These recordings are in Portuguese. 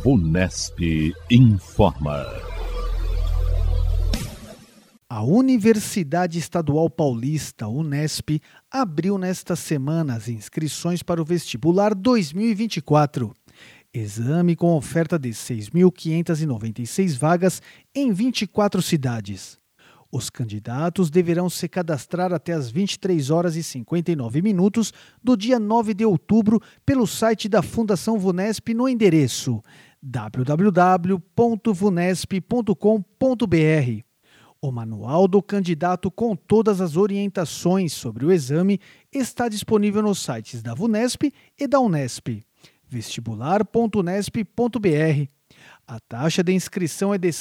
Vunesp informa. A Universidade Estadual Paulista, Unesp, abriu nesta semana as inscrições para o vestibular 2024. Exame com oferta de 6.596 vagas em 24 cidades. Os candidatos deverão se cadastrar até as 23 horas e 59 minutos do dia 9 de outubro pelo site da Fundação Vunesp no endereço www.vunesp.com.br. O manual do candidato com todas as orientações sobre o exame está disponível nos sites da Vunesp e da Unesp. vestibular.unesp.br. A taxa de inscrição é de R$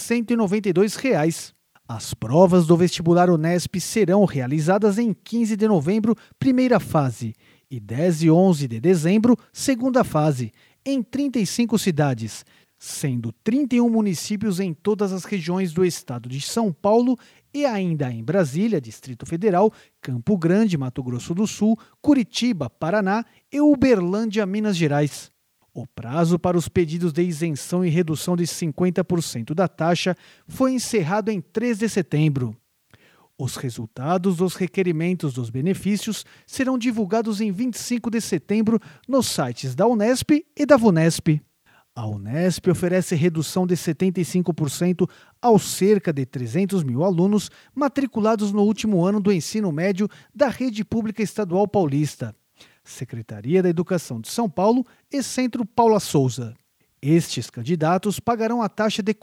192. As provas do vestibular Unesp serão realizadas em 15 de novembro, primeira fase, e 10 e 11 de dezembro, segunda fase, em 35 cidades, sendo 31 municípios em todas as regiões do estado de São Paulo e ainda em Brasília, Distrito Federal, Campo Grande, Mato Grosso do Sul, Curitiba, Paraná e Uberlândia, Minas Gerais. O prazo para os pedidos de isenção e redução de 50% da taxa foi encerrado em 3 de setembro. Os resultados dos requerimentos dos benefícios serão divulgados em 25 de setembro nos sites da Unesp e da Vunesp. A Unesp oferece redução de 75% aos cerca de 300 mil alunos matriculados no último ano do ensino médio da Rede Pública Estadual Paulista, Secretaria da Educação de São Paulo e Centro Paula Souza. Estes candidatos pagarão a taxa de R$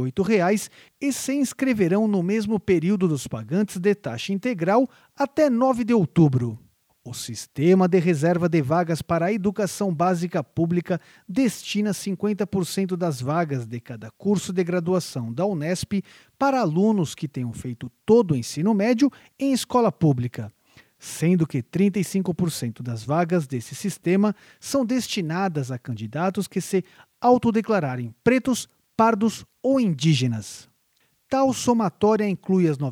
48 e se inscreverão no mesmo período dos pagantes de taxa integral até 9 de outubro. O Sistema de Reserva de Vagas para a Educação Básica Pública destina 50% das vagas de cada curso de graduação da Unesp para alunos que tenham feito todo o ensino médio em escola pública, sendo que 35% das vagas desse sistema são destinadas a candidatos que se autodeclararem pretos, pardos ou indígenas. Tal somatória inclui as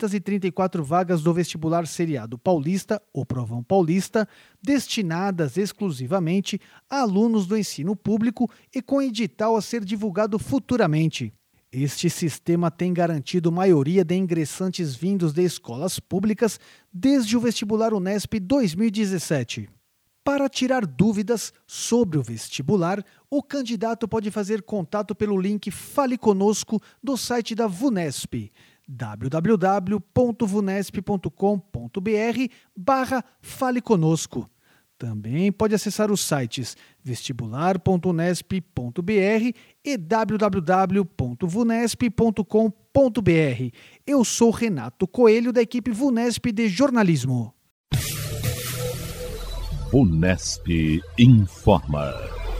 934 vagas do vestibular seriado paulista, ou Provão Paulista, destinadas exclusivamente a alunos do ensino público e com edital a ser divulgado futuramente. Este sistema tem garantido maioria de ingressantes vindos de escolas públicas desde o vestibular Unesp 2017. Para tirar dúvidas sobre o vestibular, o candidato pode fazer contato pelo link Fale Conosco do site da Vunesp, www.vunesp.com.br/Fale Conosco. Também pode acessar os sites vestibular.unesp.br e www.vunesp.com.br. Eu sou Renato Coelho, da equipe Vunesp de Jornalismo. Vunesp informa.